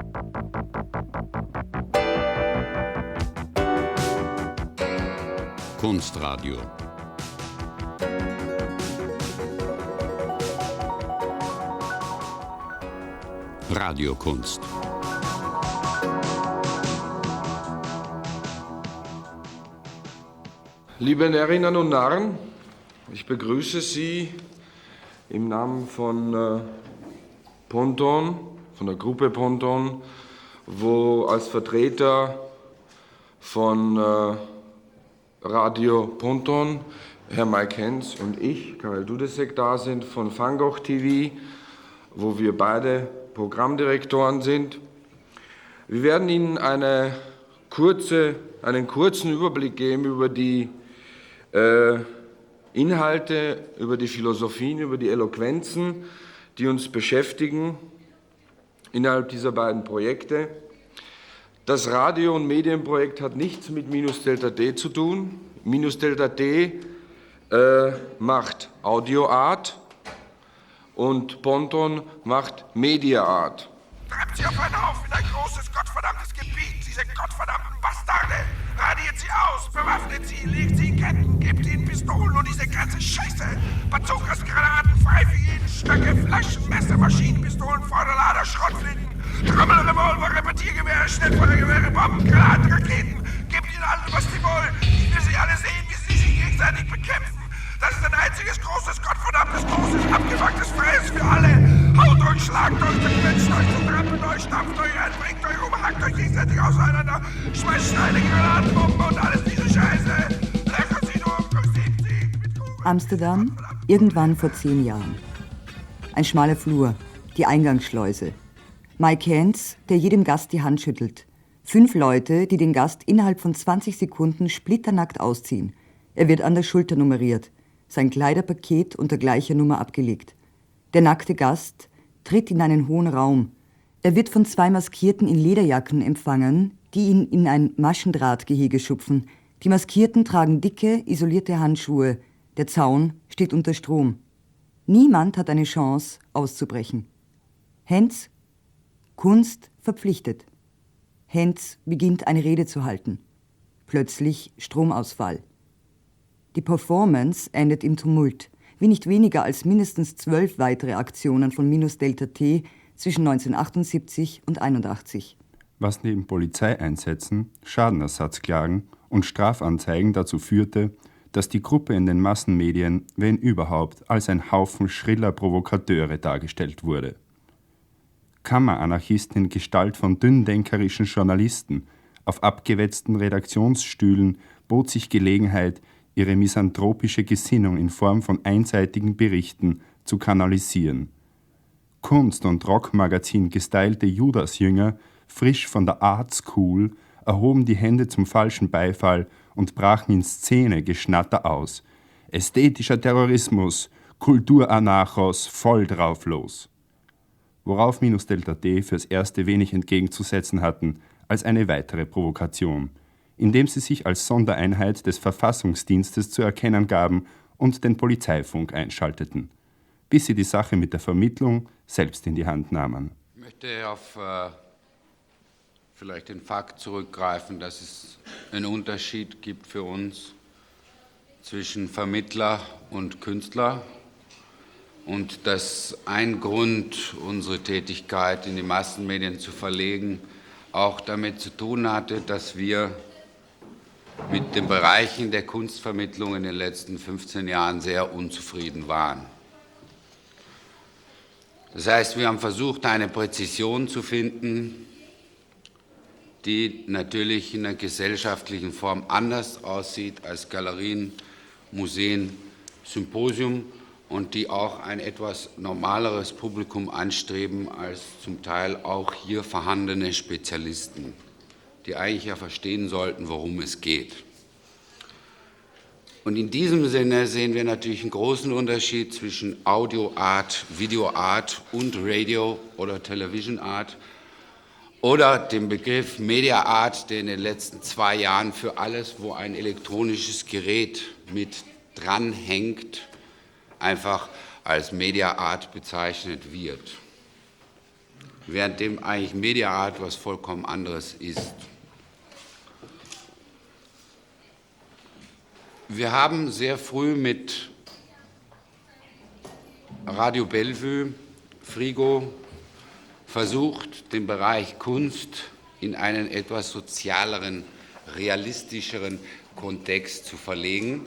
Kunstradio. Radiokunst. Liebe Närrinnen und Narren, ich begrüße Sie im Namen von Ponton, von der Gruppe Ponton, wo als Vertreter von Radio Ponton Herr Mike Hens und ich, Karel Dudesek, da sind von Van Gogh TV, wo wir beide Programmdirektoren sind. Wir werden Ihnen einen kurzen Überblick geben über die Inhalte, über die Philosophien, über die Eloquenzen, die uns beschäftigen innerhalb dieser beiden Projekte. Das Radio- und Medienprojekt hat nichts mit Minus Delta D zu tun. Minus Delta D macht Audioart und Ponton macht Mediaart. Treibt sie auf einen Haufen in ein großes, gottverdammtes Gebiet, diese gottverdammten Bastarde! Radiert sie aus, bewaffnet sie, legt sie in Ketten, gebt ihnen Pistolen und diese ganze Scheiße! Bazookas, Granaten, frei für jeden, Stöcke, Flaschen, Messer, Maschinenpistolen, Vorderlader, Schrottflinten, Trümmel, Revolver, Repetiergewehre, Schnellfeuergewehre, Bomben, Granaten, Raketen! Gebt ihnen allen, was sie wollen! Ich will sie alle sehen, wie sie sich gegenseitig bekämpfen! Das ist ein einziges großes, gottverdammtes, großes, abgefucktes Fräs für alle! Haut euch, schlagt euch, bequetscht euch, zertrampelt euch, stampft euch ein, bringt euch um, hackt euch gegenseitig auseinander, schmeißt Steine, Granatenbomben und alles diese Scheiße! Löchert sie durch 70 mit Kugeln! Amsterdam, irgendwann vor 10 Jahren. Ein schmaler Flur, die Eingangsschleuse. Mike Hens, der jedem Gast die Hand schüttelt. 5 Leute, die den Gast innerhalb von 20 Sekunden splitternackt ausziehen. Er wird an der Schulter nummeriert, sein Kleiderpaket unter gleicher Nummer abgelegt. Der nackte Gast tritt in einen hohen Raum. Er wird von 2 Maskierten in Lederjacken empfangen, die ihn in ein Maschendrahtgehege schupfen. Die Maskierten tragen dicke, isolierte Handschuhe. Der Zaun steht unter Strom. Niemand hat eine Chance, auszubrechen. Hens, Kunst verpflichtet. Hens beginnt eine Rede zu halten. Plötzlich Stromausfall. Die Performance endet im Tumult, wie nicht weniger als mindestens 12 weitere Aktionen von Minus Delta T zwischen 1978 und 1981. Was neben Polizeieinsätzen, Schadenersatzklagen und Strafanzeigen dazu führte, dass die Gruppe in den Massenmedien, wenn überhaupt, als ein Haufen schriller Provokateure dargestellt wurde. Kammeranarchisten in Gestalt von dünndenkerischen Journalisten auf abgewetzten Redaktionsstühlen bot sich Gelegenheit, ihre misanthropische Gesinnung in Form von einseitigen Berichten zu kanalisieren. Kunst- und Rockmagazin gestylte Judasjünger, frisch von der Art School, erhoben die Hände zum falschen Beifall und brachen in Szene-Geschnatter aus. Ästhetischer Terrorismus, Kulturanarchos, voll drauf los. Worauf Minus Delta D fürs Erste wenig entgegenzusetzen hatten als eine weitere Provokation, indem sie sich als Sondereinheit des Verfassungsdienstes zu erkennen gaben und den Polizeifunk einschalteten, bis sie die Sache mit der Vermittlung selbst in die Hand nahmen. Ich möchte auf vielleicht den Fakt zurückgreifen, dass es einen Unterschied gibt für uns zwischen Vermittler und Künstler und dass ein Grund, unsere Tätigkeit in die Massenmedien zu verlegen, auch damit zu tun hatte, dass wir mit den Bereichen der Kunstvermittlung in den letzten 15 Jahren sehr unzufrieden waren. Das heißt, wir haben versucht, eine Präzision zu finden, die natürlich in der gesellschaftlichen Form anders aussieht als Galerien, Museen, Symposium und die auch ein etwas normaleres Publikum anstreben als zum Teil auch hier vorhandene Spezialisten, die eigentlich ja verstehen sollten, worum es geht. Und in diesem Sinne sehen wir natürlich einen großen Unterschied zwischen Audio-Art, Video-Art und Radio- oder Television-Art oder dem Begriff Media-Art, der in den letzten 2 Jahren für alles, wo ein elektronisches Gerät mit dranhängt, einfach als Media-Art bezeichnet wird. währenddem eigentlich Mediaart was vollkommen anderes ist. Wir haben sehr früh mit Radio Bellevue, Frigo, versucht, den Bereich Kunst in einen etwas sozialeren, realistischeren Kontext zu verlegen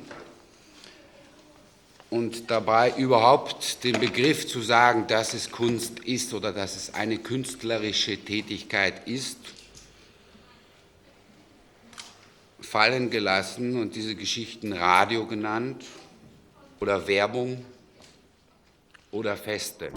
und dabei überhaupt den Begriff zu sagen, dass es Kunst ist oder dass es eine künstlerische Tätigkeit ist, fallen gelassen und diese Geschichten Radio genannt oder Werbung oder Feste.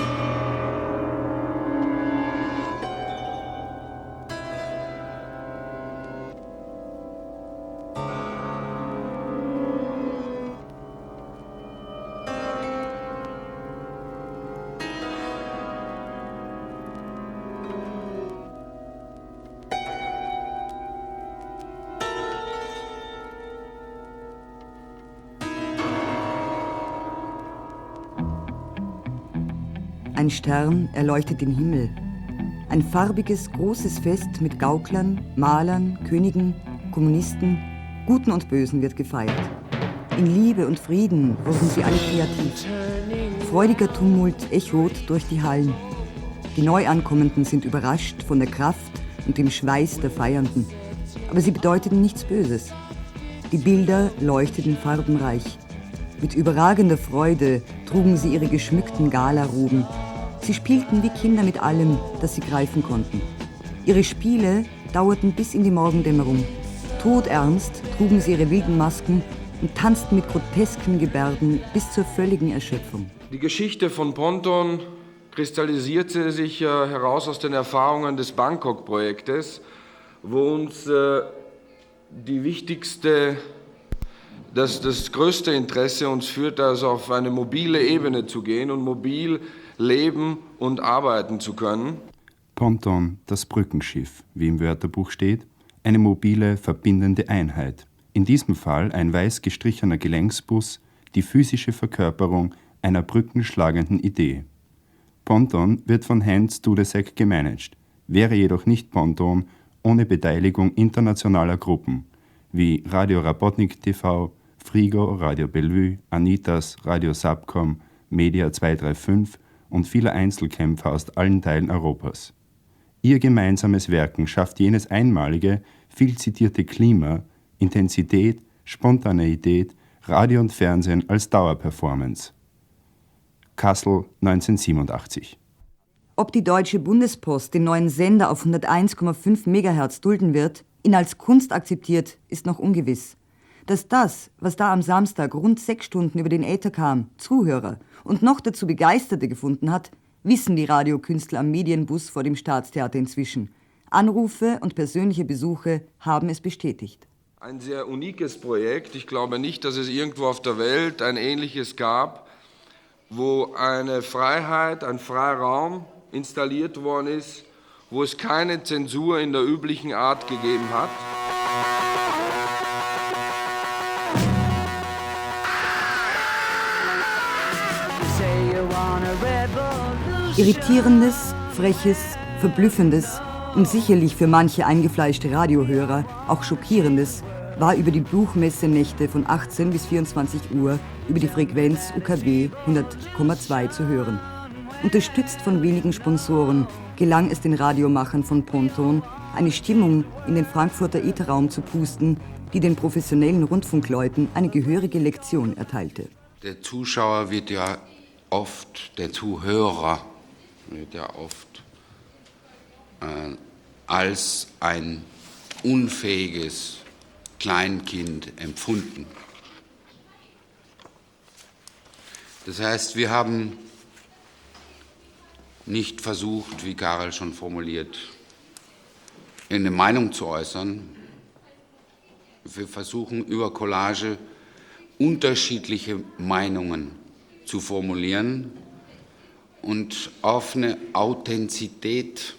Ein Stern erleuchtet den Himmel. Ein farbiges, großes Fest mit Gauklern, Malern, Königen, Kommunisten, Guten und Bösen wird gefeiert. In Liebe und Frieden wurden sie alle kreativ. Freudiger Tumult echot durch die Hallen. Die Neuankommenden sind überrascht von der Kraft und dem Schweiß der Feiernden. Aber sie bedeuteten nichts Böses. Die Bilder leuchteten farbenreich. Mit überragender Freude trugen sie ihre geschmückten Galaroben. Sie spielten wie Kinder mit allem, das sie greifen konnten. Ihre Spiele dauerten bis in die Morgendämmerung. Todernst trugen sie ihre wilden Masken und tanzten mit grotesken Gebärden bis zur völligen Erschöpfung. Die Geschichte von Ponton kristallisierte sich heraus aus den Erfahrungen des Bangkok-Projektes, wo uns das größte Interesse uns führt, also auf eine mobile Ebene zu gehen und mobil leben und arbeiten zu können. Ponton, das Brückenschiff, wie im Wörterbuch steht, eine mobile, verbindende Einheit. In diesem Fall ein weiß gestrichener Gelenksbus, die physische Verkörperung einer brückenschlagenden Idee. Ponton wird von Hans Dudesek gemanagt, wäre jedoch nicht Ponton ohne Beteiligung internationaler Gruppen wie Radio Rapotnik TV, Frigo, Radio Bellevue, Anitas, Radio Subcom, Media 235 und vieler Einzelkämpfer aus allen Teilen Europas. Ihr gemeinsames Werken schafft jenes einmalige, viel zitierte Klima, Intensität, Spontaneität, Radio und Fernsehen als Dauerperformance. Kassel 1987. Ob die Deutsche Bundespost den neuen Sender auf 101,5 MHz dulden wird, ihn als Kunst akzeptiert, ist noch ungewiss. Dass das, was da am Samstag rund 6 Stunden über den Äther kam, Zuhörer und noch dazu Begeisterte gefunden hat, wissen die Radiokünstler am Medienbus vor dem Staatstheater inzwischen. Anrufe und persönliche Besuche haben es bestätigt. Ein sehr unikes Projekt. Ich glaube nicht, dass es irgendwo auf der Welt ein ähnliches gab, wo eine Freiheit, ein Freiraum installiert worden ist, wo es keine Zensur in der üblichen Art gegeben hat. Irritierendes, freches, verblüffendes und sicherlich für manche eingefleischte Radiohörer auch schockierendes war über die Buchmessenächte von 18 bis 24 Uhr über die Frequenz UKW 100,2 zu hören. Unterstützt von wenigen Sponsoren gelang es den Radiomachern von Ponton, eine Stimmung in den Frankfurter Ätherraum zu pusten, die den professionellen Rundfunkleuten eine gehörige Lektion erteilte. Der Zuhörer wird ja oft als ein unfähiges Kleinkind empfunden. Das heißt, wir haben nicht versucht, wie Karel schon formuliert, eine Meinung zu äußern. Wir versuchen über Collage unterschiedliche Meinungen zu formulieren und auf eine Authentizität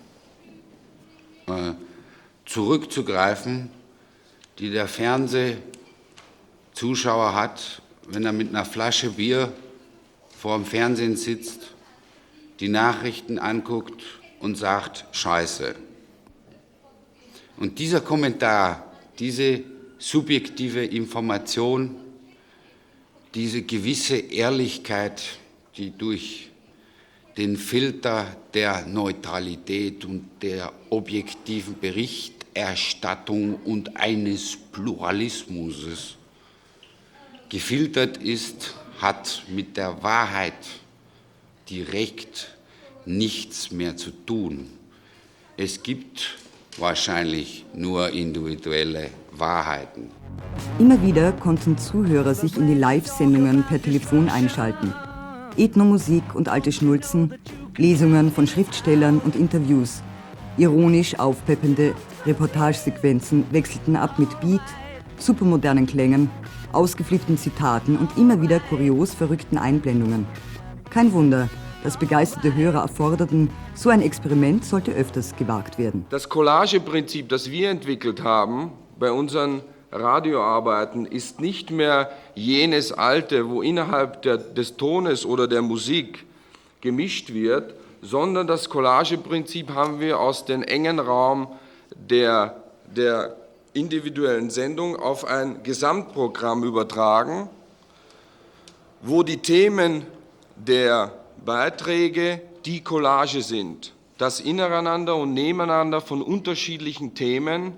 zurückzugreifen, die der Fernsehzuschauer hat, wenn er mit einer Flasche Bier vor dem Fernsehen sitzt, die Nachrichten anguckt und sagt Scheiße. Und dieser Kommentar, diese subjektive Information, diese gewisse Ehrlichkeit, die durch den Filter der Neutralität und der objektiven Berichterstattung und eines Pluralismus gefiltert ist, hat mit der Wahrheit direkt nichts mehr zu tun. Es gibt wahrscheinlich nur individuelle Wahrheiten. Immer wieder konnten Zuhörer sich in die Live-Sendungen per Telefon einschalten. Ethnomusik und alte Schnulzen, Lesungen von Schriftstellern und Interviews. Ironisch aufpeppende Reportagesequenzen wechselten ab mit Beat, supermodernen Klängen, ausgeflippten Zitaten und immer wieder kurios verrückten Einblendungen. Kein Wunder, dass begeisterte Hörer erforderten, so ein Experiment sollte öfters gewagt werden. Das Collageprinzip, das wir entwickelt haben bei unseren Radioarbeiten, ist nicht mehr jenes alte, wo innerhalb des Tones oder der Musik gemischt wird, sondern das Collageprinzip haben wir aus dem engen Raum der individuellen Sendung auf ein Gesamtprogramm übertragen, wo die Themen der Beiträge die Collage sind. Das Ineinander und Nebeneinander von unterschiedlichen Themen,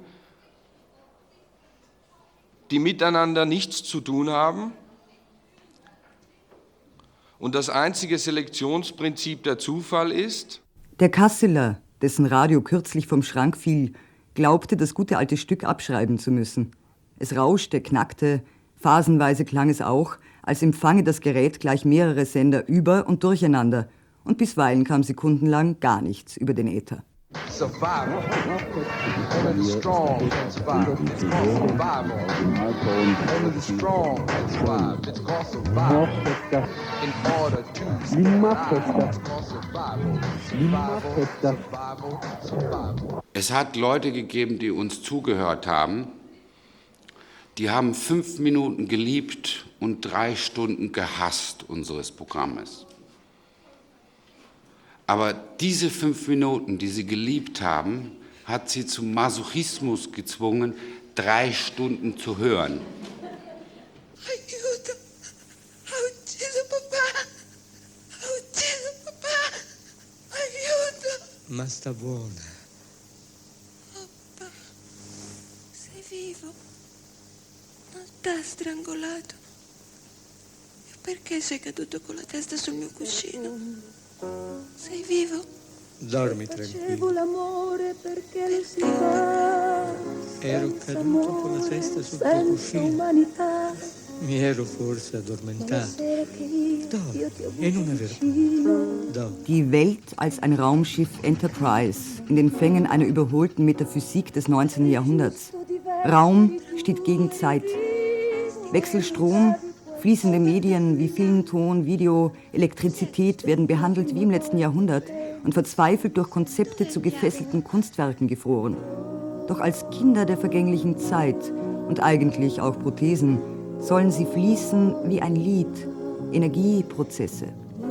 die miteinander nichts zu tun haben. Und das einzige Selektionsprinzip der Zufall ist: Der Kasseler, dessen Radio kürzlich vom Schrank fiel, glaubte, das gute alte Stück abschreiben zu müssen. Es rauschte, knackte, phasenweise klang es auch, als empfange das Gerät gleich mehrere Sender über und durcheinander. Und bisweilen kam sekundenlang gar nichts über den Äther. Survival. Only the strong can survive. It's called survival. Only the strong can survive. It's called survival. In order to survive. It's called survival. Survival, survival. Es hat Leute gegeben, die uns zugehört haben, die haben 5 Minuten geliebt und 3 Stunden gehasst unseres Programmes. Aber diese 5 Minuten, die sie geliebt haben, hat sie zum Masochismus gezwungen, 3 Stunden zu hören. Aiuto! Ha ucciso papà! Ha ucciso papà! Aiuto! Ma sta buona. Papà, sei vivo? Non t'ha strangolato? E perché sei caduto con la testa sul mio cuscino? Sei vivo? Dormi tranquillo. Facevo l'amore perché lo si fa. Ero caduto con la testa sul tuo cuscino. Umanità. Mi ero forse addormentato. Dove? E non è vero. Dove? Die Welt als ein Raumschiff Enterprise in den Fängen einer überholten Metaphysik des 19. Jahrhunderts. Raum steht gegen Zeit. Wechselstrom, fließende Medien wie Film, Ton, Video, Elektrizität werden behandelt wie im letzten Jahrhundert und verzweifelt durch Konzepte zu gefesselten Kunstwerken gefroren. Doch als Kinder der vergänglichen Zeit und eigentlich auch Prothesen sollen sie fließen wie ein Lied, Energieprozesse.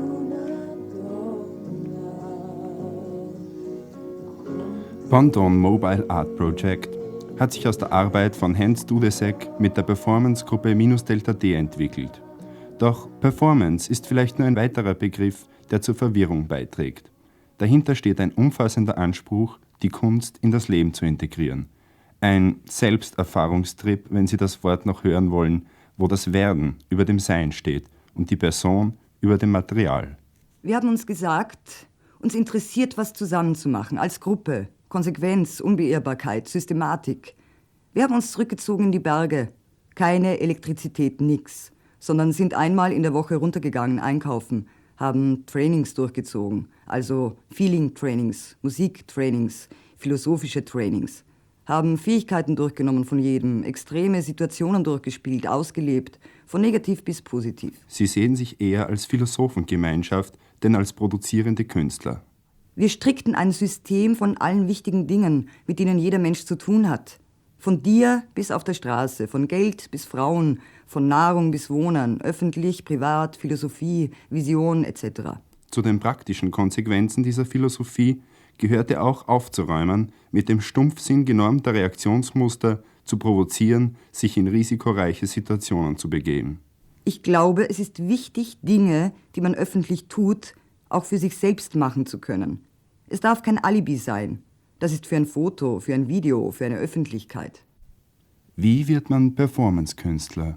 Ponton Mobile Art Project hat sich aus der Arbeit von Hans Dudesek mit der Performance-Gruppe -Delta-D entwickelt. Doch Performance ist vielleicht nur ein weiterer Begriff, der zur Verwirrung beiträgt. Dahinter steht ein umfassender Anspruch, die Kunst in das Leben zu integrieren. Ein Selbsterfahrungstrip, wenn Sie das Wort noch hören wollen, wo das Werden über dem Sein steht und die Person über dem Material. Wir haben uns gesagt, uns interessiert, was zusammenzumachen, als Gruppe. Konsequenz, Unbeirrbarkeit, Systematik. Wir haben uns zurückgezogen in die Berge. Keine Elektrizität, nix. Sondern sind einmal in der Woche runtergegangen, einkaufen, haben Trainings durchgezogen. Also Feeling-Trainings, Musik-Trainings, philosophische Trainings. Haben Fähigkeiten durchgenommen von jedem, extreme Situationen durchgespielt, ausgelebt, von negativ bis positiv. Sie sehen sich eher als Philosophengemeinschaft, denn als produzierende Künstler. Wir strickten ein System von allen wichtigen Dingen, mit denen jeder Mensch zu tun hat. Von dir bis auf der Straße, von Geld bis Frauen, von Nahrung bis Wohnen, öffentlich, privat, Philosophie, Vision etc. Zu den praktischen Konsequenzen dieser Philosophie gehörte auch aufzuräumen, mit dem Stumpfsinn genormter Reaktionsmuster zu provozieren, sich in risikoreiche Situationen zu begeben. Ich glaube, es ist wichtig, Dinge, die man öffentlich tut, auch für sich selbst machen zu können. Es darf kein Alibi sein. Das ist für ein Foto, für ein Video, für eine Öffentlichkeit. Wie wird man Performance-Künstler?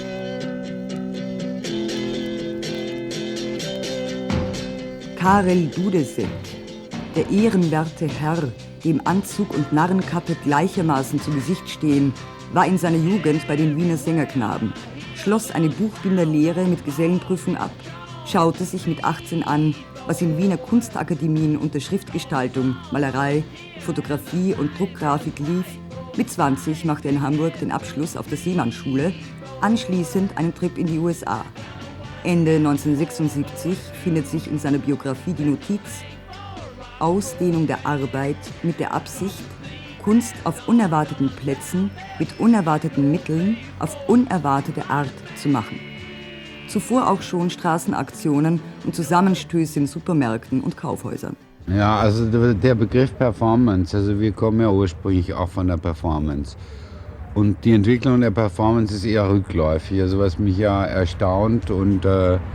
Karel Dudesek, der ehrenwerte Herr, dem Anzug und Narrenkappe gleichermaßen zu Gesicht stehen, war in seiner Jugend bei den Wiener Sängerknaben, schloss eine Buchbinderlehre mit Gesellenprüfung ab, schaute sich mit 18 an, was in Wiener Kunstakademien unter Schriftgestaltung, Malerei, Fotografie und Druckgrafik lief. Mit 20 machte er in Hamburg den Abschluss auf der Seemannsschule, anschließend einen Trip in die USA. Ende 1976 findet sich in seiner Biografie die Notiz: Ausdehnung der Arbeit mit der Absicht, Kunst auf unerwarteten Plätzen, mit unerwarteten Mitteln, auf unerwartete Art zu machen. Zuvor auch schon Straßenaktionen und Zusammenstöße in Supermärkten und Kaufhäusern. Ja, also der Begriff Performance, also wir kommen ja ursprünglich auch von der Performance. Und die Entwicklung der Performance ist eher rückläufig. Also was mich ja erstaunt und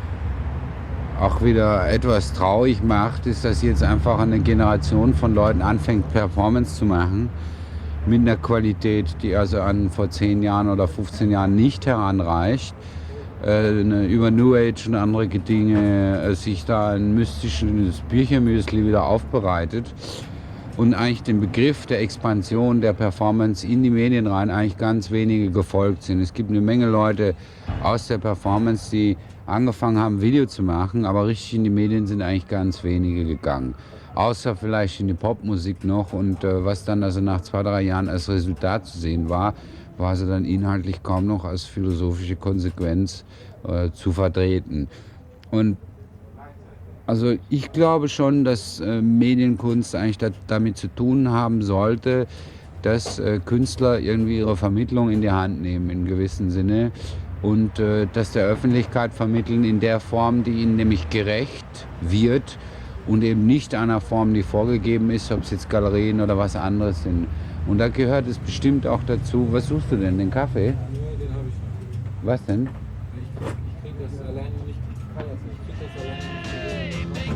auch wieder etwas traurig macht, ist, dass jetzt einfach eine Generation von Leuten anfängt, Performance zu machen mit einer Qualität, die also an vor 10 Jahren oder 15 Jahren nicht heranreicht. Über New Age und andere Dinge sich da ein mystisches Büchermüsli wieder aufbereitet und eigentlich den Begriff der Expansion der Performance in die Medien rein eigentlich ganz wenige gefolgt sind. Es gibt eine Menge Leute aus der Performance, die angefangen haben, Video zu machen, aber richtig in die Medien sind eigentlich ganz wenige gegangen. Außer vielleicht in die Popmusik noch und was dann also nach 2, 3 Jahren als Resultat zu sehen war, war sie dann inhaltlich kaum noch als philosophische Konsequenz zu vertreten. Und also ich glaube schon, dass Medienkunst eigentlich damit zu tun haben sollte, dass Künstler irgendwie ihre Vermittlung in die Hand nehmen, in gewissem Sinne. Und das der Öffentlichkeit vermitteln in der Form, die ihnen nämlich gerecht wird und eben nicht einer Form, die vorgegeben ist, ob es jetzt Galerien oder was anderes sind. Und da gehört es bestimmt auch dazu. Was suchst du denn, den Kaffee? Ja, den habe ich. Was denn? Ich kriege das alleine nicht, ich kann das nicht,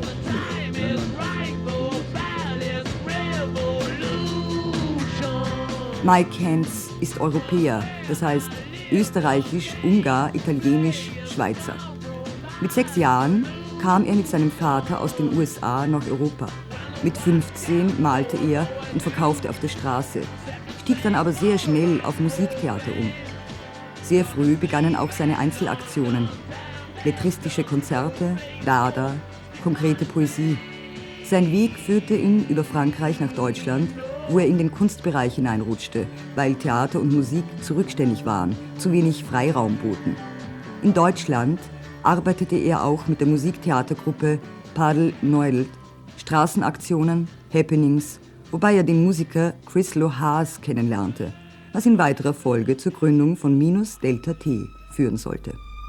Mike Hentz ist Europäer, das heißt österreichisch, Ungar, italienisch, Schweizer. Mit 6 Jahren kam er mit seinem Vater aus den USA nach Europa. Mit 15 malte er und verkaufte auf der Straße, stieg dann aber sehr schnell auf Musiktheater um. Sehr früh begannen auch seine Einzelaktionen. Lettristische Konzerte, Dada, konkrete Poesie. Sein Weg führte ihn über Frankreich nach Deutschland, wo er in den Kunstbereich hineinrutschte, weil Theater und Musik zu rückständig waren, zu wenig Freiraum boten. In Deutschland arbeitete er auch mit der Musiktheatergruppe Padel Neudelt, Straßenaktionen, Happenings, wobei er den Musiker Chris Lohaas kennenlernte, was in weiterer Folge zur Gründung von Minus Delta T führen sollte.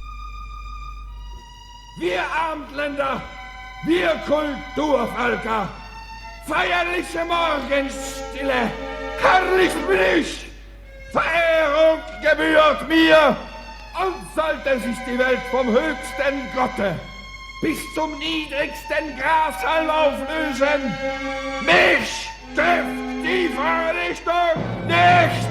Wir Abendländer, wir Kulturvölker, feierliche Morgenstille, herrlich bin ich, Verehrung gebührt mir, und sollte sich die Welt vom höchsten Gotte bis zum niedrigsten Grashalm auflösen, mich trifft die Vernichtung nicht!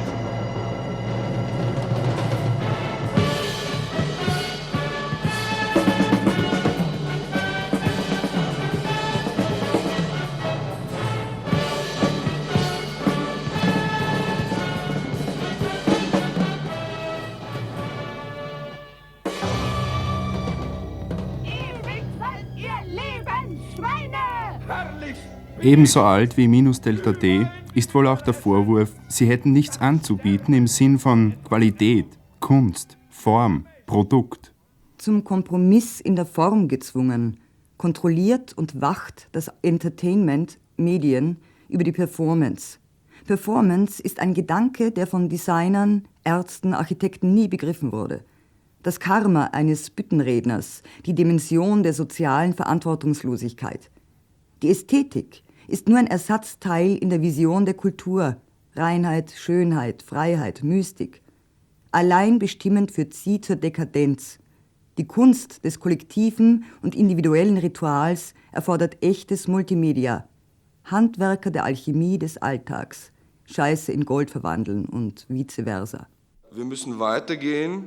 Ebenso alt wie Minus Delta T ist wohl auch der Vorwurf, sie hätten nichts anzubieten im Sinn von Qualität, Kunst, Form, Produkt. Zum Kompromiss in der Form gezwungen, kontrolliert und wacht das Entertainment, Medien, über die Performance. Performance ist ein Gedanke, der von Designern, Ärzten, Architekten nie begriffen wurde. Das Karma eines Büttenredners, die Dimension der sozialen Verantwortungslosigkeit. Die Ästhetik ist nur ein Ersatzteil in der Vision der Kultur. Reinheit, Schönheit, Freiheit, Mystik. Allein bestimmend führt sie zur Dekadenz. Die Kunst des kollektiven und individuellen Rituals erfordert echtes Multimedia. Handwerker der Alchemie des Alltags. Scheiße in Gold verwandeln und vice versa. Wir müssen weitergehen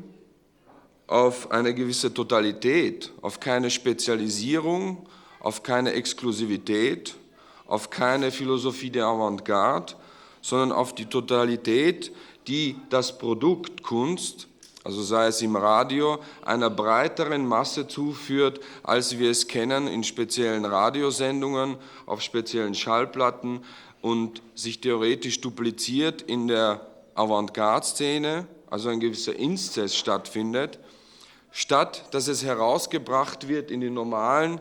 auf eine gewisse Totalität, auf keine Spezialisierung, auf keine Exklusivität, auf keine Philosophie der Avantgarde, sondern auf die Totalität, die das Produkt Kunst, also sei es im Radio, einer breiteren Masse zuführt, als wir es kennen in speziellen Radiosendungen, auf speziellen Schallplatten und sich theoretisch dupliziert in der Avantgarde-Szene, also ein gewisser Inzest stattfindet, statt dass es herausgebracht wird in die normalen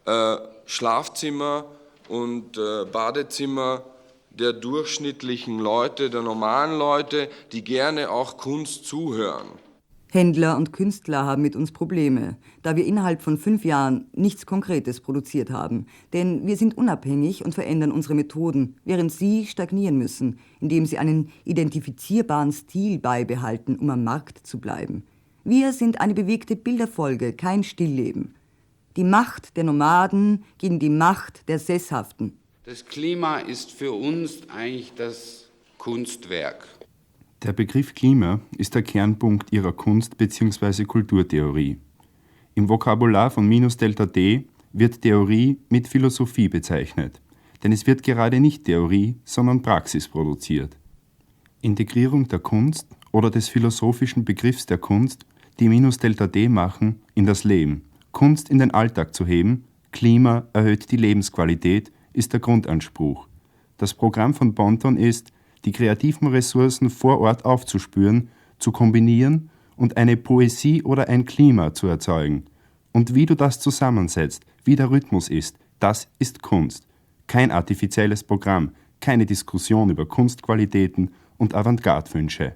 Schlafzimmer und Badezimmer der durchschnittlichen Leute, der normalen Leute, die gerne auch Kunst zuhören. Händler und Künstler haben mit uns Probleme, da wir innerhalb von 5 Jahren nichts Konkretes produziert haben. Denn wir sind unabhängig und verändern unsere Methoden, während sie stagnieren müssen, indem sie einen identifizierbaren Stil beibehalten, um am Markt zu bleiben. Wir sind eine bewegte Bilderfolge, kein Stillleben. Die Macht der Nomaden gegen die Macht der Sesshaften. Das Klima ist für uns eigentlich das Kunstwerk. Der Begriff Klima ist der Kernpunkt ihrer Kunst- bzw. Kulturtheorie. Im Vokabular von −Delta-D wird Theorie mit Philosophie bezeichnet, denn es wird gerade nicht Theorie, sondern Praxis produziert. Integrierung der Kunst oder des philosophischen Begriffs der Kunst, die −Delta-D machen, in das Leben. Kunst in den Alltag zu heben, Klima erhöht die Lebensqualität, ist der Grundanspruch. Das Programm von Ponton ist, die kreativen Ressourcen vor Ort aufzuspüren, zu kombinieren und eine Poesie oder ein Klima zu erzeugen. Und wie du das zusammensetzt, wie der Rhythmus ist, das ist Kunst. Kein artifizielles Programm, keine Diskussion über Kunstqualitäten und Avantgarde-Wünsche.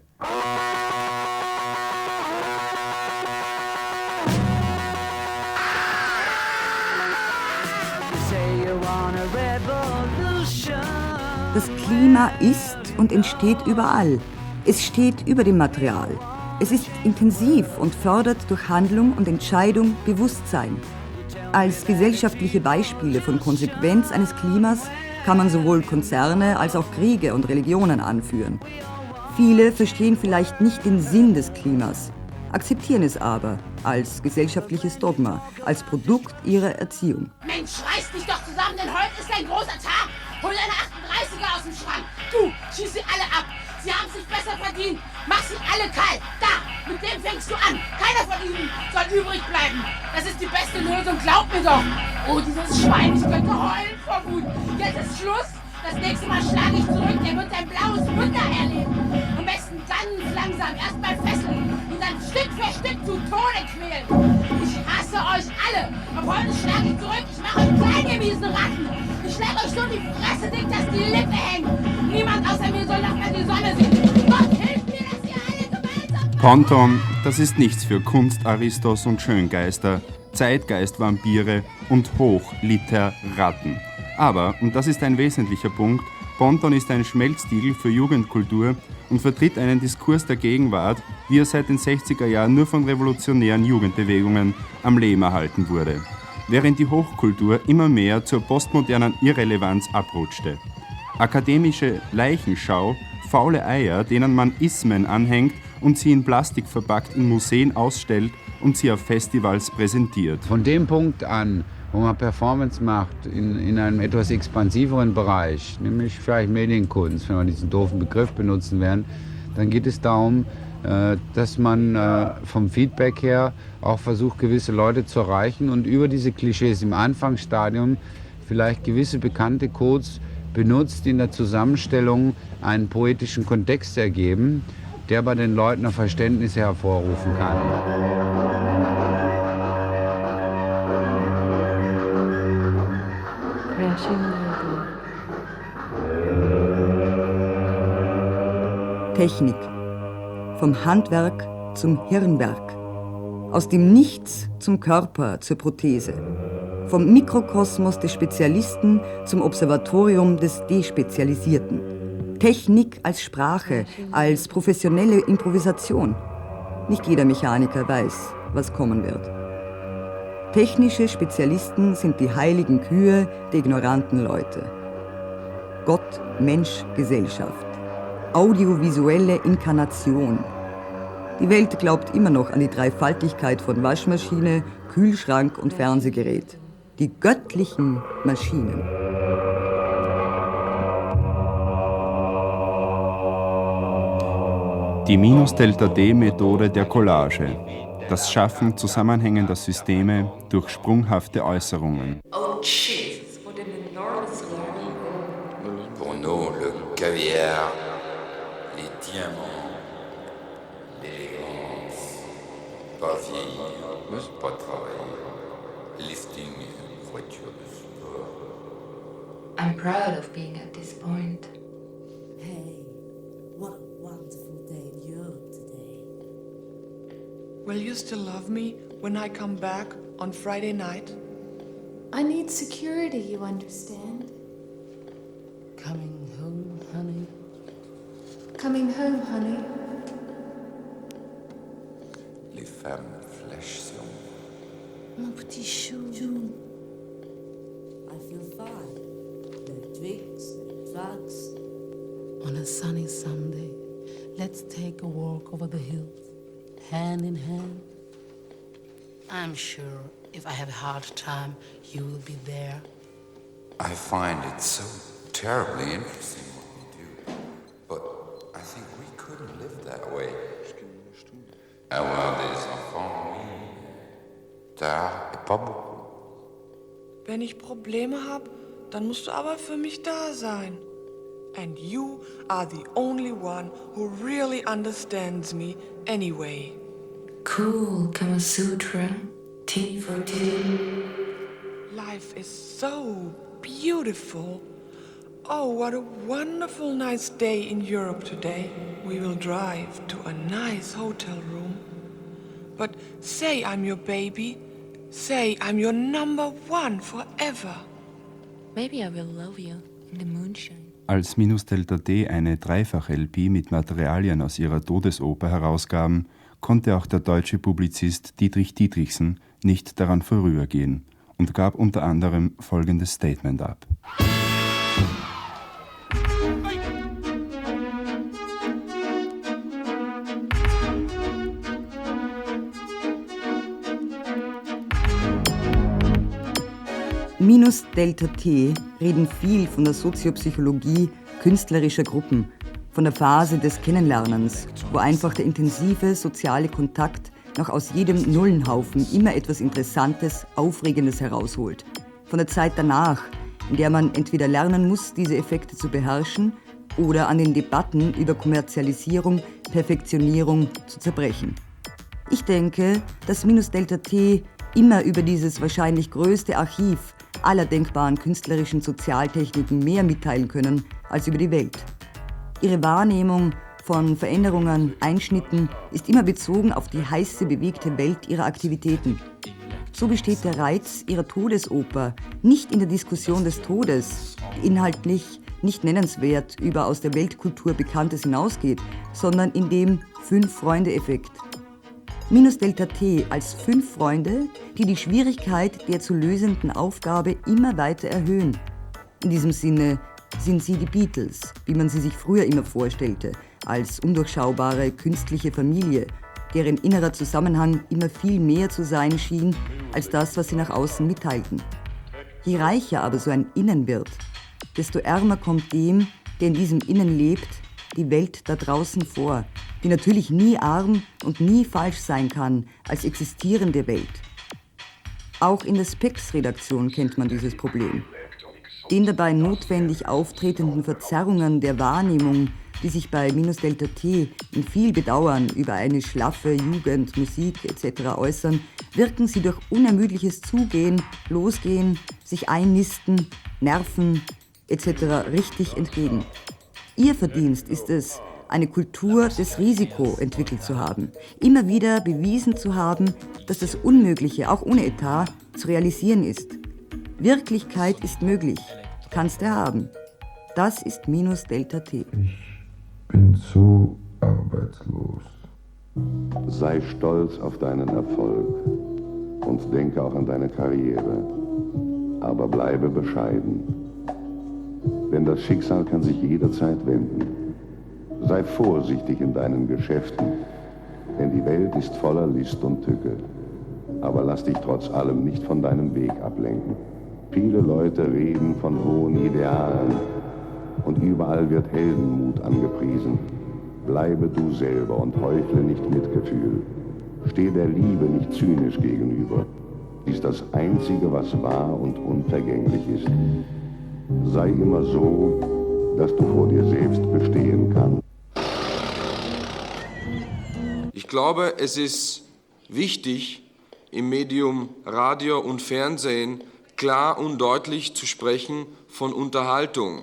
Das Klima ist und entsteht überall. Es steht über dem Material. Es ist intensiv und fördert durch Handlung und Entscheidung Bewusstsein. Als gesellschaftliche Beispiele von Konsequenz eines Klimas kann man sowohl Konzerne als auch Kriege und Religionen anführen. Viele verstehen vielleicht nicht den Sinn des Klimas, akzeptieren es aber als gesellschaftliches Dogma, als Produkt ihrer Erziehung. Mensch, reiß dich doch zusammen, denn heute ist ein großer Tag. Hol deine 38er aus dem Schrank. Du, schieß sie alle ab. Sie haben es sich besser verdient. Mach sie alle kalt. Da, mit dem fängst du an. Keiner von ihnen soll übrig bleiben. Das ist die beste Lösung, glaub mir doch. Oh, dieses Schwein, ich könnte heulen vor Wut. Jetzt ist Schluss. Das nächste Mal schlage ich zurück. Der wird ein blaues Wunder erleben. Am besten ganz langsam erst mal fesseln und dann Stück für Stück zu Tode quälen. Ich hasse euch alle. Ab heute schlage ich zurück. Ich mache euch klein, ihr miesen Ratten. Ich schlage euch so die Fresse dick, dass die Lippe hängt. Niemand außer mir soll noch mal die Sonne sehen. Gott hilft mir, dass ihr alle gemeinsam... Ponton, das ist nichts für Kunstaristos und Schöngeister, Zeitgeistvampire und Hochliteraten. Aber, und das ist ein wesentlicher Punkt, Ponton ist ein Schmelztiegel für Jugendkultur und vertritt einen Diskurs der Gegenwart, wie er seit den 60er Jahren nur von revolutionären Jugendbewegungen am Leben erhalten wurde, während die Hochkultur immer mehr zur postmodernen Irrelevanz abrutschte. Akademische Leichenschau, faule Eier, denen man Ismen anhängt und sie in Plastik verpackt in Museen ausstellt und sie auf Festivals präsentiert. Von dem Punkt an, wo man Performance macht in einem etwas expansiveren Bereich, nämlich vielleicht Medienkunst, wenn wir diesen doofen Begriff benutzen werden, dann geht es darum, dass man vom Feedback her auch versucht, gewisse Leute zu erreichen und über diese Klischees im Anfangsstadium vielleicht gewisse bekannte Codes benutzt, die in der Zusammenstellung einen poetischen Kontext ergeben, der bei den Leuten ein Verständnis hervorrufen kann. Technik. Vom Handwerk zum Hirnwerk. Aus dem Nichts zum Körper, zur Prothese. Vom Mikrokosmos des Spezialisten zum Observatorium des Despezialisierten. Technik als Sprache, als professionelle Improvisation. Nicht jeder Mechaniker weiß, was kommen wird. Technische Spezialisten sind die heiligen Kühe der ignoranten Leute. Gott, Mensch, Gesellschaft. Audiovisuelle Inkarnation. Die Welt glaubt immer noch an die Dreifaltigkeit von Waschmaschine, Kühlschrank und Fernsehgerät. Die göttlichen Maschinen. Die Minus-Delta-D-Methode der Collage. Das Schaffen zusammenhängender Systeme durch sprunghafte Äußerungen. Oh Jesus, what an enormous learning. Pour nous, le caviar, les diamants, l'élégance, pas vieillir, pas travailler, lifting, voiture de sport. I'm proud of being at this point. Hey, what a wonderful day in Europe today. Will you still love me when I come back on Friday night? I need security, you understand? Coming home, honey. Coming home, honey. Les femmes flèches sur Mon petit chou. I feel fine. No drinks, no drugs. On a sunny Sunday, let's take a walk over the hills, hand in hand. I'm sure if I have a hard time, you will be there. I find it so terribly interesting what we do, but I think we couldn't live that way. Avoir des enfants, oui, tard et pas beaucoup. Wenn ich Probleme habe, dann musst du aber für mich da sein. And you are the only one who really understands me anyway. Cool, Kama Sutra, tea for two. Life is so beautiful. Oh, what a wonderful nice day in Europe today. We will drive to a nice hotel room. But say I'm your baby. Say I'm your number one forever. Maybe I will love you in the moonshine. Als Minus-Delta-D eine Dreifach-LP mit Materialien aus ihrer Todesoper herausgaben, konnte auch der deutsche Publizist Dietrich Dietrichsen nicht daran vorübergehen und gab unter anderem folgendes Statement ab. Minus-Delta-T reden viel von der Soziopsychologie künstlerischer Gruppen, von der Phase des Kennenlernens, wo einfach der intensive soziale Kontakt noch aus jedem Nullenhaufen immer etwas Interessantes, Aufregendes herausholt. Von der Zeit danach, in der man entweder lernen muss, diese Effekte zu beherrschen, oder an den Debatten über Kommerzialisierung, Perfektionierung zu zerbrechen. Ich denke, dass Minus-Delta-T immer über dieses wahrscheinlich größte Archiv aller denkbaren künstlerischen Sozialtechniken mehr mitteilen können als über die Welt. Ihre Wahrnehmung von Veränderungen, Einschnitten ist immer bezogen auf die heiße, bewegte Welt ihrer Aktivitäten. So besteht der Reiz ihrer Todesoper nicht in der Diskussion des Todes, die inhaltlich nicht nennenswert über aus der Weltkultur Bekanntes hinausgeht, sondern in dem Fünf-Freunde-Effekt. Minus-Delta-T als 5 Freunde, die die Schwierigkeit der zu lösenden Aufgabe immer weiter erhöhen. In diesem Sinne sind sie die Beatles, wie man sie sich früher immer vorstellte, als undurchschaubare künstliche Familie, deren innerer Zusammenhang immer viel mehr zu sein schien, als das, was sie nach außen mitteilten. Je reicher aber so ein Innen wird, desto ärmer kommt dem, der in diesem Innen lebt, die Welt da draußen vor, die natürlich nie arm und nie falsch sein kann als existierende Welt. Auch in der Spex-Redaktion kennt man dieses Problem. Den dabei notwendig auftretenden Verzerrungen der Wahrnehmung, die sich bei Minus-Delta-T in viel Bedauern über eine schlaffe Jugend, Musik etc. äußern, wirken sie durch unermüdliches Zugehen, Losgehen, sich einnisten, Nerven etc. richtig entgegen. Ihr Verdienst ist es, eine Kultur des Risiko entwickelt zu haben, immer wieder bewiesen zu haben, dass das Unmögliche, auch ohne Etat, zu realisieren ist. Wirklichkeit ist möglich, kannst du haben. Das ist minus Delta T. Ich bin so arbeitslos. Sei stolz auf deinen Erfolg und denke auch an deine Karriere, aber bleibe bescheiden. Denn das Schicksal kann sich jederzeit wenden. Sei vorsichtig in deinen Geschäften, denn die Welt ist voller List und Tücke. Aber lass dich trotz allem nicht von deinem Weg ablenken. Viele Leute reden von hohen Idealen und überall wird Heldenmut angepriesen. Bleibe du selber und heuchle nicht Mitgefühl. Steh der Liebe nicht zynisch gegenüber. Sie ist das Einzige, was wahr und unvergänglich ist. Sei immer so, dass du vor dir selbst bestehen kannst. Ich glaube, es ist wichtig, im Medium Radio und Fernsehen klar und deutlich zu sprechen von Unterhaltung.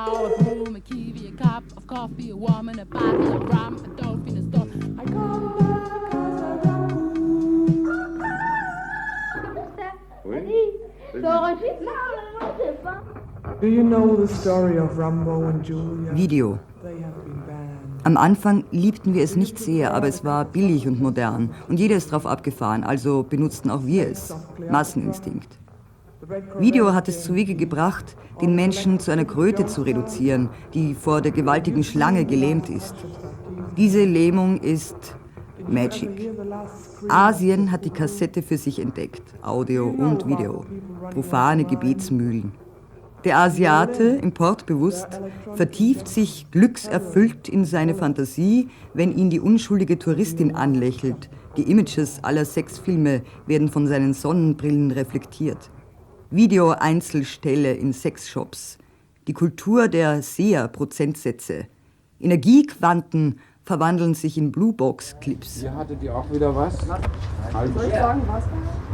Do you know the story of Rambo and Julia? Video. Am Anfang liebten wir es nicht sehr, aber es war billig und modern. Und jeder ist drauf abgefahren, also benutzten auch wir es. Masseninstinkt. Video hat es zu Wege gebracht, den Menschen zu einer Kröte zu reduzieren, die vor der gewaltigen Schlange gelähmt ist. Diese Lähmung ist Magic. Asien hat die Kassette für sich entdeckt, Audio und Video. Profane Gebetsmühlen. Der Asiate, importbewusst, vertieft sich glückserfüllt in seine Fantasie, wenn ihn die unschuldige Touristin anlächelt. Die Images aller Sexfilme werden von seinen Sonnenbrillen reflektiert. Video-Einzelstelle in Sexshops. Die Kultur der Seher-Prozentsätze. Energiequanten verwandeln sich in Bluebox-Clips. Hier hattet ihr auch wieder was? Soll ich sagen, was?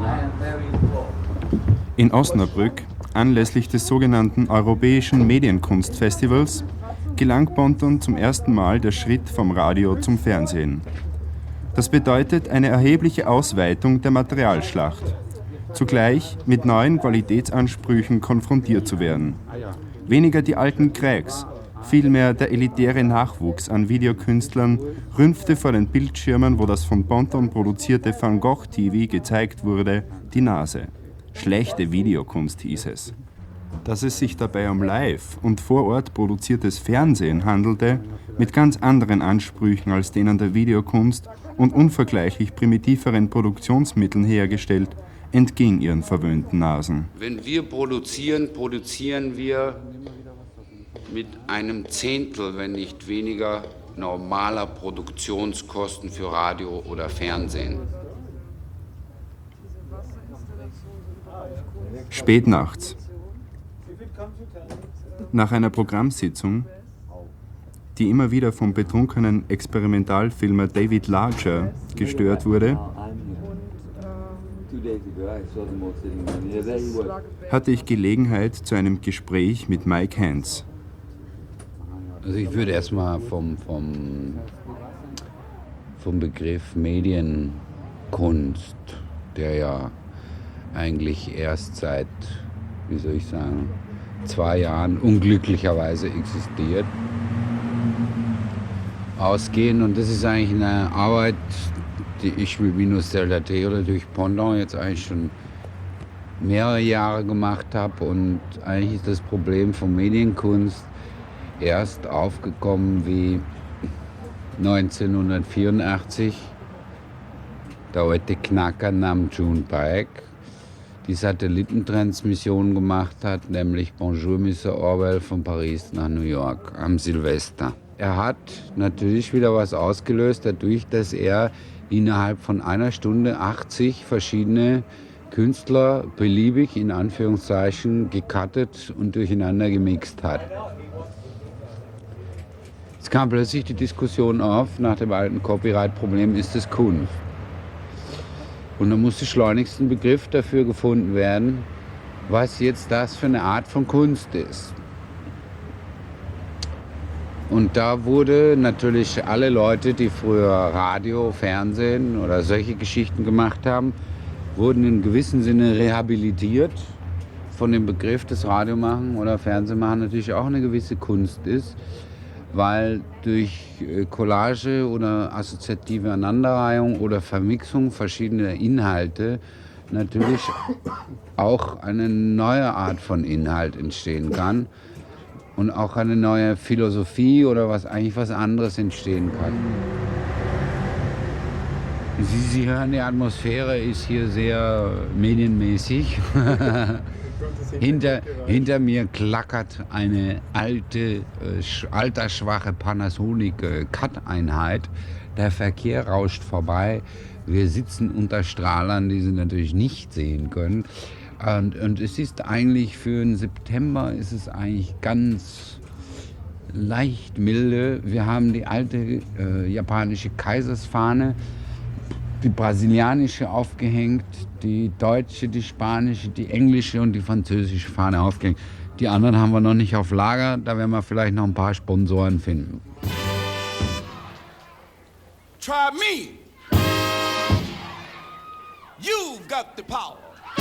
In Osnabrück, anlässlich des sogenannten Europäischen Medienkunstfestivals, gelang Ponton zum ersten Mal der Schritt vom Radio zum Fernsehen. Das bedeutet eine erhebliche Ausweitung der Materialschlacht. Zugleich mit neuen Qualitätsansprüchen konfrontiert zu werden. Weniger die alten Cracks, vielmehr der elitäre Nachwuchs an Videokünstlern rümpfte vor den Bildschirmen, wo das von Ponton produzierte Van Gogh TV gezeigt wurde, die Nase. Schlechte Videokunst hieß es. Dass es sich dabei um live und vor Ort produziertes Fernsehen handelte, mit ganz anderen Ansprüchen als denen der Videokunst und unvergleichlich primitiveren Produktionsmitteln hergestellt, entging ihren verwöhnten Nasen. Wenn wir produzieren, produzieren wir mit einem Zehntel, wenn nicht weniger, normaler Produktionskosten für Radio oder Fernsehen. Spät nachts. Nach einer Programmsitzung, die immer wieder vom betrunkenen Experimentalfilmer David Larcher gestört wurde, hatte ich Gelegenheit zu einem Gespräch mit Mike Hance. Also ich würde erstmal vom Begriff Medienkunst, der ja eigentlich erst seit, 2 Jahren unglücklicherweise existiert, ausgehen. Und das ist eigentlich eine Arbeit, die ich mit Minus Delta T oder durch Ponton jetzt eigentlich schon mehrere Jahre gemacht habe. Und eigentlich ist das Problem von Medienkunst erst aufgekommen wie 1984 der alte Knacker namens June Pike die Satellitentransmission gemacht hat, nämlich Bonjour, Mr. Orwell von Paris nach New York am Silvester. Er hat natürlich wieder was ausgelöst, dadurch, dass er innerhalb von einer Stunde 80 verschiedene Künstler beliebig in Anführungszeichen gecuttet und durcheinander gemixt hat. Es kam plötzlich die Diskussion auf, nach dem alten Copyright-Problem, ist es Kunst? Und dann musste schleunigst ein Begriff dafür gefunden werden, was jetzt das für eine Art von Kunst ist. Und da wurde natürlich alle Leute, die früher Radio, Fernsehen oder solche Geschichten gemacht haben, wurden in gewissem Sinne rehabilitiert von dem Begriff, dass Radiomachen oder Fernsehmachen natürlich auch eine gewisse Kunst ist, weil durch Collage oder assoziative Aneinanderreihung oder Vermixung verschiedener Inhalte natürlich auch eine neue Art von Inhalt entstehen kann und auch eine neue Philosophie oder was anderes entstehen kann. Sie hören, die Atmosphäre ist hier sehr medienmäßig. Hinter mir klackert eine altersschwache Panasonic-Cut-Einheit. Der Verkehr rauscht vorbei. Wir sitzen unter Strahlern, die Sie natürlich nicht sehen können. Und es ist eigentlich für den September ist es eigentlich ganz leicht milde. Wir haben die alte japanische Kaisersfahne, die brasilianische aufgehängt, die deutsche, die spanische, die englische und die französische Fahne aufgehängt. Die anderen haben wir noch nicht auf Lager, da werden wir vielleicht noch ein paar Sponsoren finden. Try me. You've got the power.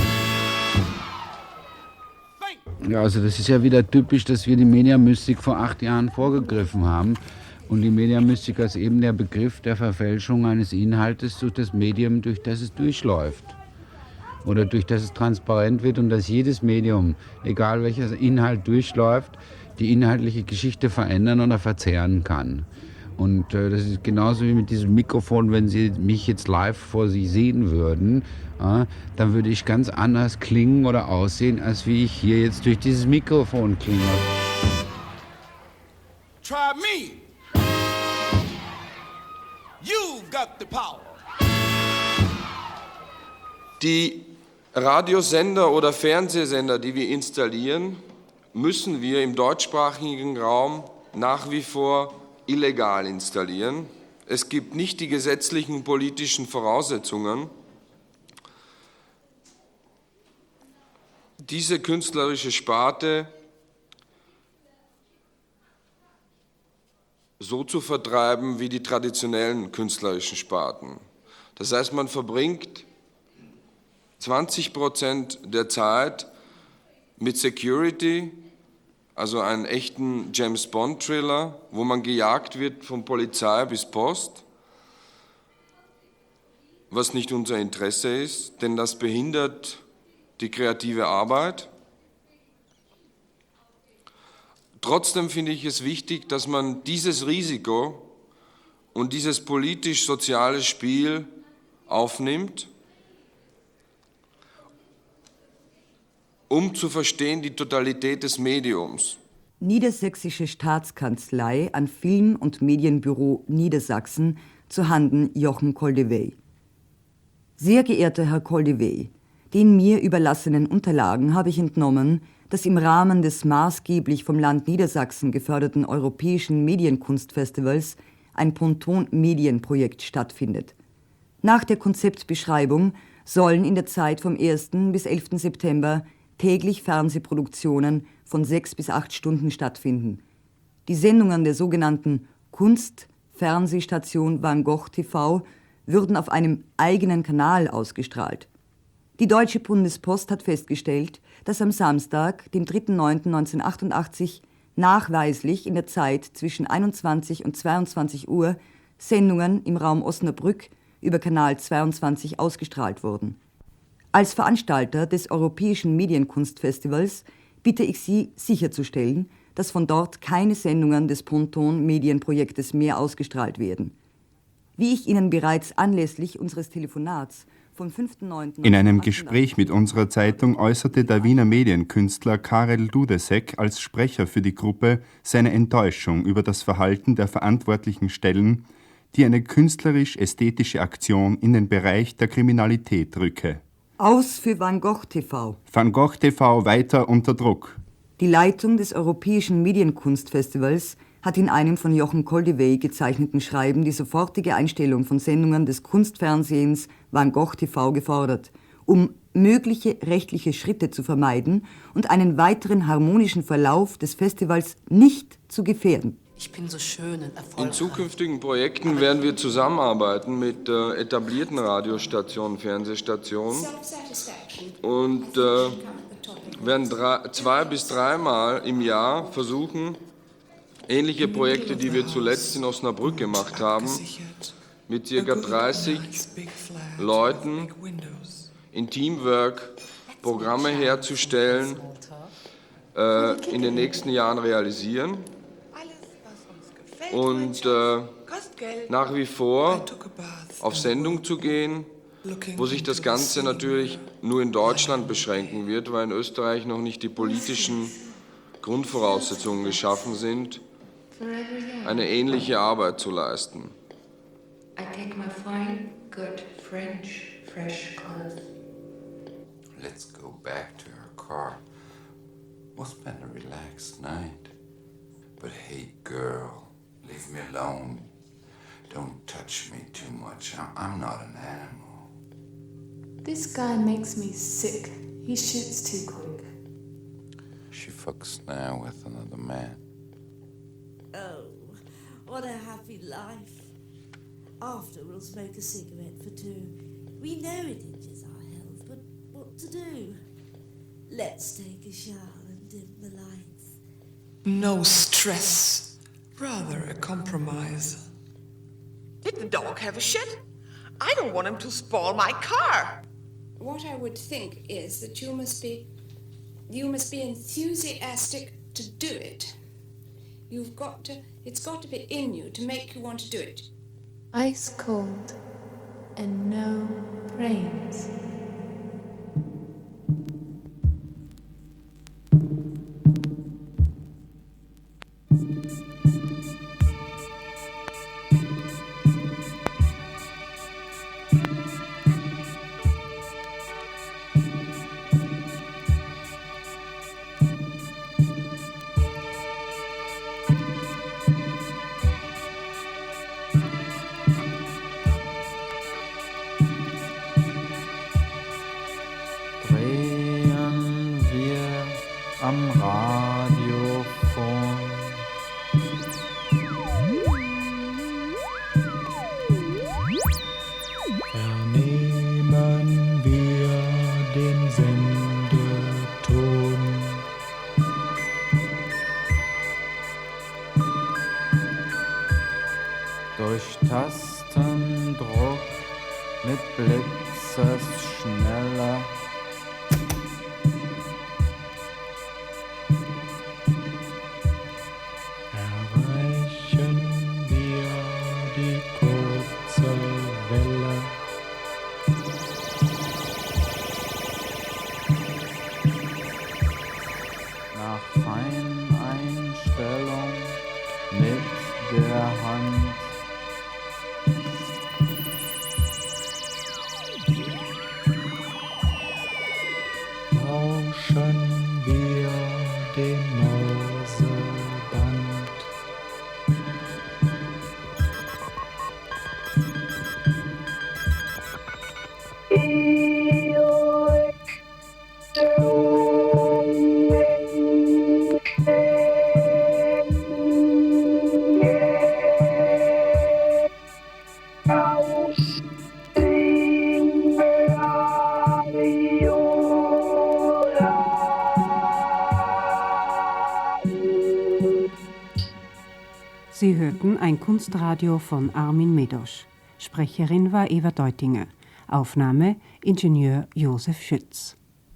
Ja, also das ist ja wieder typisch, dass wir die Mediamystik vor 8 Jahren vorgegriffen haben. Und die Mediamystik ist eben der Begriff der Verfälschung eines Inhaltes durch das Medium, durch das es durchläuft. Oder durch das es transparent wird und dass jedes Medium, egal welcher Inhalt durchläuft, die inhaltliche Geschichte verändern oder verzerren kann. Und das ist genauso wie mit diesem Mikrofon, wenn Sie mich jetzt live vor sich sehen würden, dann würde ich ganz anders klingen oder aussehen, als wie ich hier jetzt durch dieses Mikrofon klinge. Try me. You've got the power. Die Radiosender oder Fernsehsender, die wir installieren, müssen wir im deutschsprachigen Raum nach wie vor illegal installieren. Es gibt nicht die gesetzlichen politischen Voraussetzungen, diese künstlerische Sparte so zu vertreiben wie die traditionellen künstlerischen Sparten. Das heißt, man verbringt 20% der Zeit mit Security, also einen echten James-Bond-Thriller, wo man gejagt wird von Polizei bis Post, was nicht unser Interesse ist, denn das behindert die kreative Arbeit. Trotzdem finde ich es wichtig, dass man dieses Risiko und dieses politisch-soziale Spiel aufnimmt, um zu verstehen die Totalität des Mediums. Niedersächsische Staatskanzlei an Film- und Medienbüro Niedersachsen zuhanden Jochen Koldewey. Sehr geehrter Herr Koldewey, den mir überlassenen Unterlagen habe ich entnommen, dass im Rahmen des maßgeblich vom Land Niedersachsen geförderten Europäischen Medienkunstfestivals ein Ponton-Medienprojekt stattfindet. Nach der Konzeptbeschreibung sollen in der Zeit vom 1. bis 11. September täglich Fernsehproduktionen von 6 bis 8 Stunden stattfinden. Die Sendungen der sogenannten Kunst-Fernsehstation Van Gogh TV würden auf einem eigenen Kanal ausgestrahlt. Die Deutsche Bundespost hat festgestellt, dass am Samstag, dem 3.9.1988, nachweislich in der Zeit zwischen 21 und 22 Uhr Sendungen im Raum Osnabrück über Kanal 22 ausgestrahlt wurden. Als Veranstalter des Europäischen Medienkunstfestivals bitte ich Sie sicherzustellen, dass von dort keine Sendungen des Ponton-Medienprojektes mehr ausgestrahlt werden. Wie ich Ihnen bereits anlässlich unseres Telefonats vom 5.9. In einem Gespräch mit unserer Zeitung äußerte der Wiener Medienkünstler Karel Dudesek als Sprecher für die Gruppe seine Enttäuschung über das Verhalten der verantwortlichen Stellen, die eine künstlerisch-ästhetische Aktion in den Bereich der Kriminalität rücke. Aus für Van Gogh TV. Van Gogh TV weiter unter Druck. Die Leitung des Europäischen Medienkunstfestivals hat in einem von Jochen Koldewey gezeichneten Schreiben die sofortige Einstellung von Sendungen des Kunstfernsehens Van Gogh TV gefordert, um mögliche rechtliche Schritte zu vermeiden und einen weiteren harmonischen Verlauf des Festivals nicht zu gefährden. Ich bin so schön und erfolgreich. In zukünftigen Projekten werden wir zusammenarbeiten mit etablierten Radiostationen, Fernsehstationen und werden 2 bis 3 Mal im Jahr versuchen, ähnliche Projekte, die wir zuletzt in Osnabrück gemacht haben, mit ca. 30 Leuten in Teamwork Programme herzustellen, in den nächsten Jahren realisieren und nach wie vor auf Sendung zu gehen, wo sich das Ganze natürlich nur in Deutschland beschränken wird, weil in Österreich noch nicht die politischen Grundvoraussetzungen geschaffen sind, eine ähnliche Arbeit zu leisten. I take my fine, good French, fresh clothes. Let's go back to her car. What's been a relaxed night? But hey, girl, leave me alone. Don't touch me too much. I'm not an animal. This guy makes me sick. He shoots too quick. She fucks now with another man. Oh, what a happy life. After, we'll smoke a cigarette for 2. We know it injures our health, but what to do? Let's take a shower and dim the lights. No stress. Rather a compromise. Did the dog have a shit? I don't want him to spoil my car. What I would think is that you must be enthusiastic to do it. It's got to be in you to make you want to do it. Ice cold and no brains. am Radiofon. Vernehmen wir den Sendeton. Durch Tastendruck mit Blitzesschneller erreichen wir die kurze Welle. Nach Feineinstellung mit der Hand tauschen wir den Morseband. Sie hörten ein Kunstradio von Armin Medosch. Sprecherin war Eva Deutinger. Aufnahme Ingenieur Josef Schütz.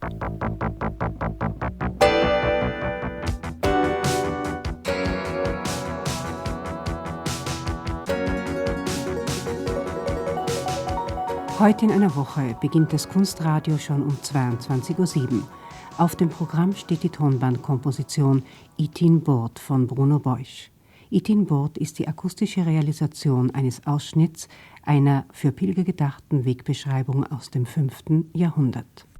Heute in einer Woche beginnt das Kunstradio schon um 22:07 Uhr. Auf dem Programm steht die Tonbandkomposition Itin Bord von Bruno Beusch. Itin Bord ist die akustische Realisation eines Ausschnitts einer für Pilger gedachten Wegbeschreibung aus dem 5. Jahrhundert.